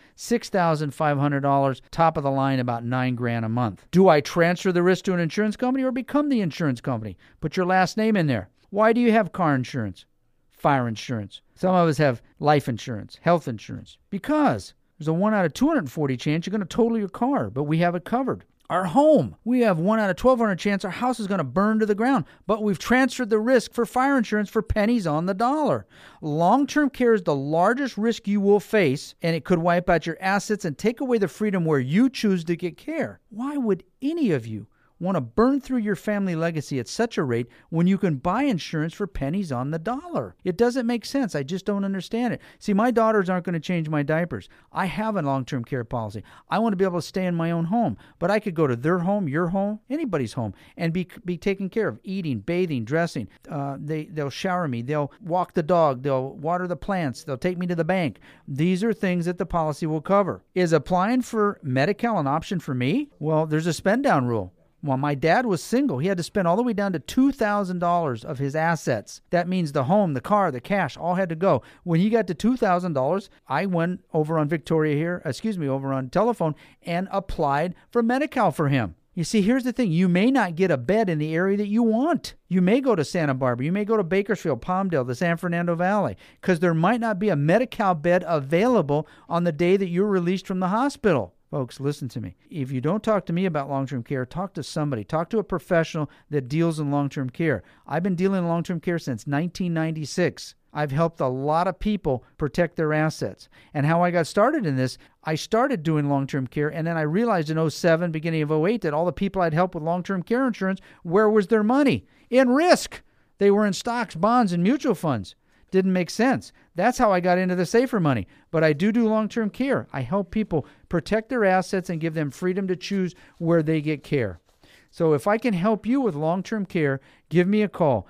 $6,500. Top of the line, about $9,000 a month. Do I transfer the risk to an insurance company or become the insurance company? Put your last name in there. Why do you have car insurance? Fire insurance. Some of us have life insurance, health insurance. Because there's a 1 out of 240 chance you're going to total your car, but we have it covered. Our home, we have 1 out of 1,200 chance our house is going to burn to the ground, but we've transferred the risk for fire insurance for pennies on the dollar. Long-term care is the largest risk you will face, and it could wipe out your assets and take away the freedom where you choose to get care. Why would any of you want to burn through your family legacy at such a rate when you can buy insurance for pennies on the dollar? It doesn't make sense. I just don't understand it. See, my daughters aren't going to change my diapers. I have a long-term care policy. I want to be able to stay in my own home, but I could go to their home, your home, anybody's home, and be taken care of, eating, bathing, dressing. They'll shower me. They'll walk the dog. They'll water the plants. They'll take me to the bank. These are things that the policy will cover. Is applying for Medi-Cal an option for me? Well, there's a spend-down rule. Well, my dad was single. He had to spend all the way down to $2,000 of his assets. That means the home, the car, the cash, all had to go. When he got to $2,000, I went over on over on telephone and applied for Medi-Cal for him. You see, here's the thing. You may not get a bed in the area that you want. You may go to Santa Barbara. You may go to Bakersfield, Palmdale, the San Fernando Valley, because there might not be a Medi-Cal bed available on the day that you're released from the hospital. Folks, listen to me. If you don't talk to me about long-term care, talk to somebody. Talk to a professional that deals in long-term care. I've been dealing in long-term care since 1996. I've helped a lot of people protect their assets. And how I got started in this, I started doing long-term care, and then I realized in 2007, beginning of 2008, that all the people I'd helped with long-term care insurance, where was their money? In risk. They were in stocks, bonds, and mutual funds. didn't make sense. That's how I got into the Safer Money. But I do long-term care. I help people protect their assets and give them freedom to choose where they get care. So if I can help you with long-term care, give me a call,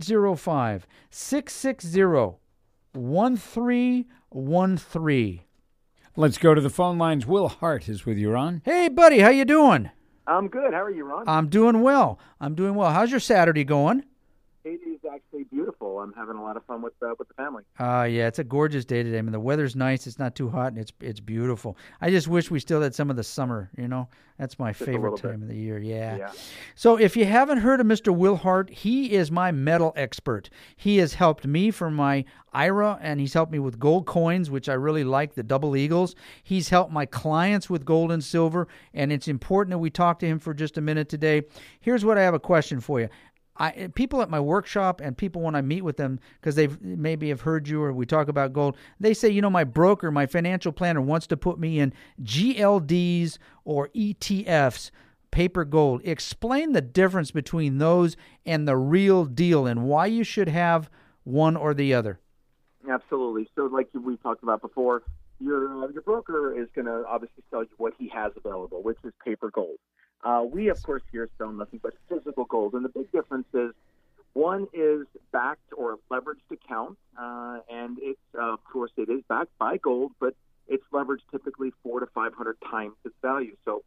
805-660-1313. Let's go to the phone lines. Will Hart is with you, Ron. Hey, buddy, how you doing? I'm good. How are you, Ron? I'm doing well. How's your Saturday going? It is actually beautiful. I'm having a lot of fun with the family. Yeah, it's a gorgeous day today. I mean, the weather's nice. It's not too hot, and it's beautiful. I just wish we still had some of the summer, That's my favorite time of the year, yeah. So if you haven't heard of Mr. Will Hart, he is my metal expert. He has helped me for my IRA, and he's helped me with gold coins, which I really like, the double eagles. He's helped my clients with gold and silver, and it's important that we talk to him for just a minute today. Here's what I have a question for you. People at my workshop and people when I meet with them, because they maybe have heard you or we talk about gold, they say, my broker, my financial planner wants to put me in GLDs or ETFs, paper gold. Explain the difference between those and the real deal and why you should have one or the other. Absolutely. So like we talked about before, your broker is going to obviously sell you what he has available, which is paper gold. We, of course, here sell nothing but physical gold. And the big difference is one is backed or leveraged account, and it's, of course, it is backed by gold, but it's leveraged typically 400 to 500 times its value. So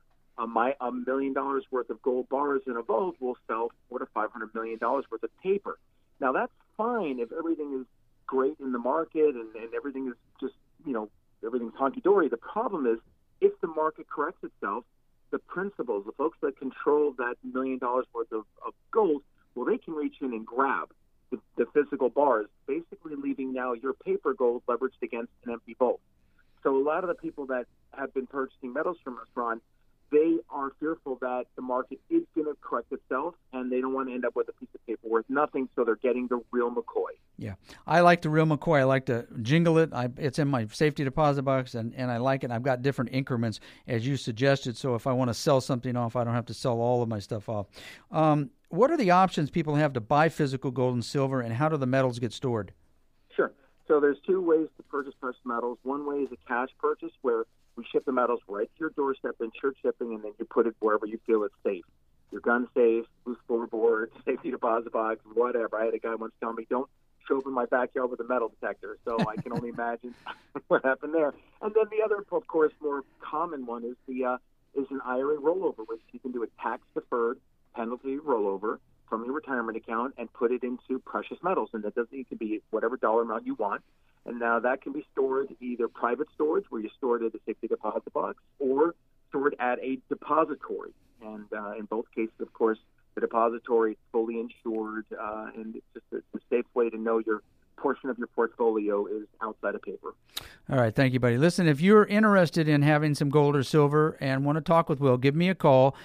$1 million worth of gold bars in a vault will sell $400 to $500 million worth of paper. Now, that's fine if everything is great in the market and everything is just, everything's honky-dory. The problem is if the market corrects itself, the principals, the folks that control that $1 million worth of gold, well, they can reach in and grab the physical bars, basically leaving now your paper gold leveraged against an empty vault. So a lot of the people that have been purchasing metals from us, Ron, they are fearful that the market is going to correct itself, and they don't want to end up with a piece of paper worth nothing, so they're getting the real McCoy. Yeah, I like the real McCoy. I like to jingle it. It's in my safety deposit box, and I like it. I've got different increments, as you suggested, so if I want to sell something off, I don't have to sell all of my stuff off. What are the options people have to buy physical gold and silver, and how do the metals get stored? Sure. So there's two ways to purchase precious metals. One way is a cash purchase, where we ship the metals right to your doorstep, insured shipping, and then you put it wherever you feel it's safe. Your gun safe, loose floorboard, safety deposit box, whatever. I had a guy once tell me, don't show up in my backyard with a metal detector. So I can only imagine what happened there. And then the other, of course, more common one is an IRA rollover, which you can do a tax-deferred penalty rollover from your retirement account and put it into precious metals. And that doesn't need to be whatever dollar amount you want. And now that can be stored either private storage, where you store it at a safety deposit box, or stored at a depository. And in both cases, of course, the depository is fully insured, and it's just a safe way to know your portion of your portfolio is outside of paper. All right. Thank you, buddy. Listen, if you're interested in having some gold or silver and want to talk with Will, give me a call,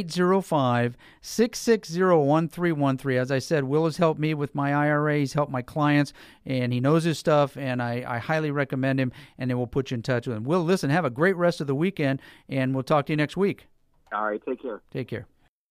805-660-1313. As I said, Will has helped me with my IRA. He's helped my clients, and he knows his stuff, and I highly recommend him, and then we'll put you in touch with him. Will, listen, have a great rest of the weekend, and we'll talk to you next week. All right. Take care. Take care.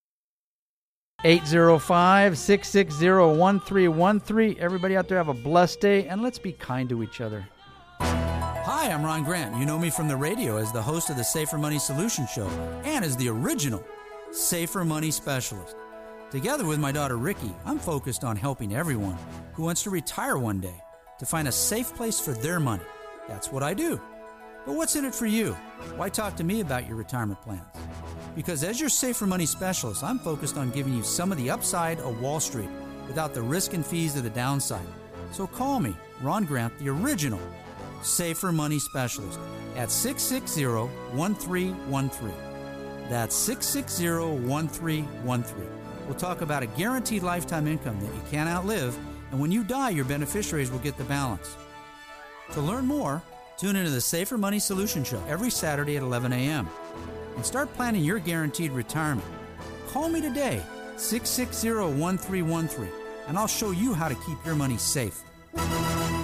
805-660-1313. Everybody out there have a blessed day, and let's be kind to each other. Hi, I'm Ron Grant. You know me from the radio as the host of the Safer Money Solution Show and as the original Safer Money Specialist. Together with my daughter Ricky, I'm focused on helping everyone who wants to retire one day to find a safe place for their money. That's what I do. But what's in it for you? Why talk to me about your retirement plans? Because as your Safer Money Specialist, I'm focused on giving you some of the upside of Wall Street without the risk and fees of the downside. So call me, Ron Grant, the original Safer Money Specialist, at 660-1313. That's 660-1313. We'll talk about a guaranteed lifetime income that you can't outlive, and when you die, your beneficiaries will get the balance. To learn more, tune into the Safer Money Solution Show every Saturday at 11 a.m. and start planning your guaranteed retirement. Call me today, 660-1313, and I'll show you how to keep your money safe.